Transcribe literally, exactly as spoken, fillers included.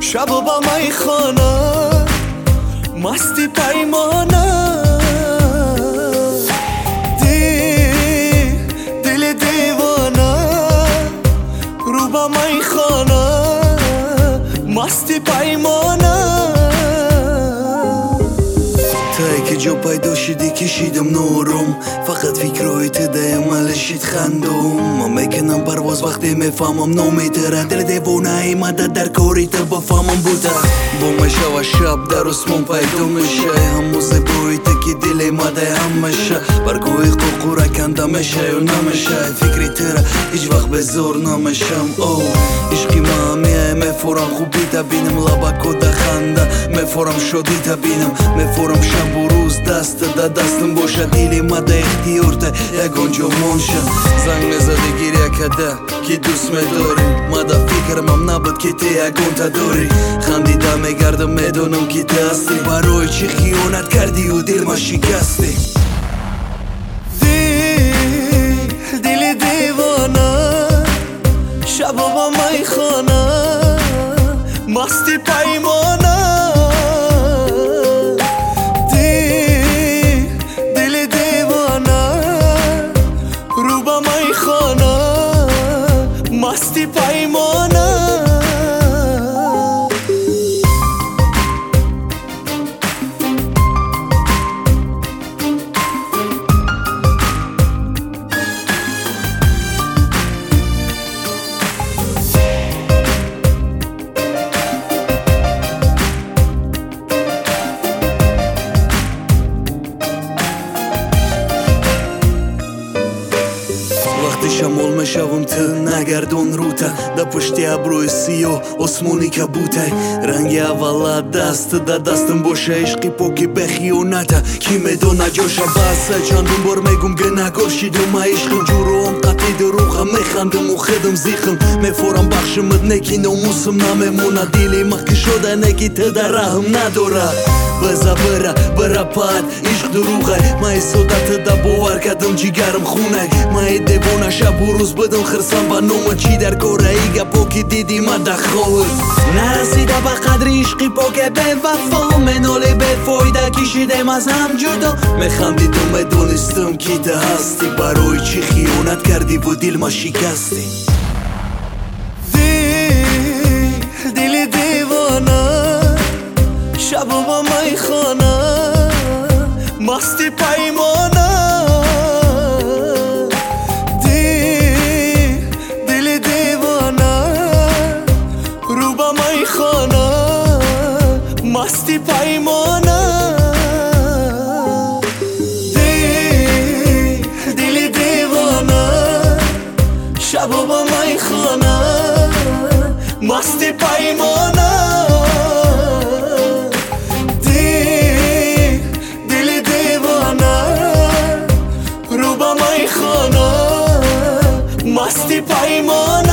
شب و با مای خانه مستی پیمانه دی دل دیوانه رو با مای خانه مستی پیمانه تایی که جا پیدا شدی کشیدم نورم فقط فکرهای تو دایم علشید خندم ما میکنم پرواز وقتی میفهمم نمیتره دل دیوانه ای مدد در کاری تو بفهمم بوده با مشه و شب در اسمون پیدا میشه همو زبایی تو که دل مده هم میشه برگوی قوقو رکنده میشه یا نمیشه فکری تره هیچ وقت به زور نمیشم او عشقی ما همیه میفورم خوبی تبینم لبکو ده خنده میفورم شدی تبینم میفورم شب و روز دست ده دستم باشه دیلی مده اختیار ده یکان جا منشه زنگ میزده گیریه کده که دوست میداری مده فکرم هم نبود که تی یکان تا داری خندیده میگردم میدونم که تی هستی برای چی خیانت کردی و دل ما شکستی دل دل دیوانه شب و با مای خانه مستی پیمانه دل دیوانه رو با مای خانه مستی پیمانه شمال میشوم تو نگردون روته ده پشتی ابروی سیاه اسمونی که بوته رنگ اولا دست ده دستم باشه عشقی پاکی به خیانته کی میدونه جاشه بسه چندون بار میگم که نگاشیدم عشقم جورم قطعی دروغم میخندم و خدم زیخم میفورم بخشمت نکی ناموسم نمیمونه دیلی مخی شده نکی ته در رحم نداره بزا بره بره پاد عشق دروغه مای سودت ده باور کدم جیگرم خونه مای دیوانه شب و روز بدم خرسم با نوم چی در کاره ایگه پاکی دیدی ما دخواه نرسیده به قدر عشقی پاکه به وفا مناله به فایده کشیدم از هم جدا میخندید و میدونستم کی ته هستی برای چی خیانت کردی و دل ما شکستی دل دل دیوانه شب و با مای خانه مستی پیمانه دل دیوانه رو با مای خانه مستی پیمانه دل دیوانه شب و با مای خانه مستی پیمانه مستی پیمان